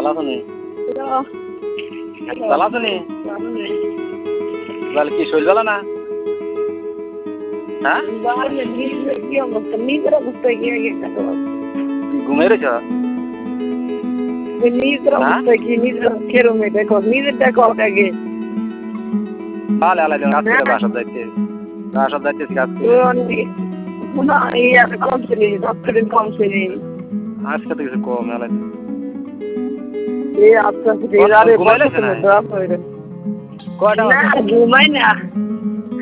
আছো নি? ভালো আছো নি? বল কি শরীর ভালো না? হ্যাঁ? নিজের অবস্থা কি ঘুমিয়ে রয়েছ? নিজের অবস্থা কি নিজের কেরমে দেখো নিজের দেখো আগে ভালো আলাদা কাজ করে বাসা যাইতেছি কাজ করে আজকে তো কিছু কম আলাদা ঘুমাই না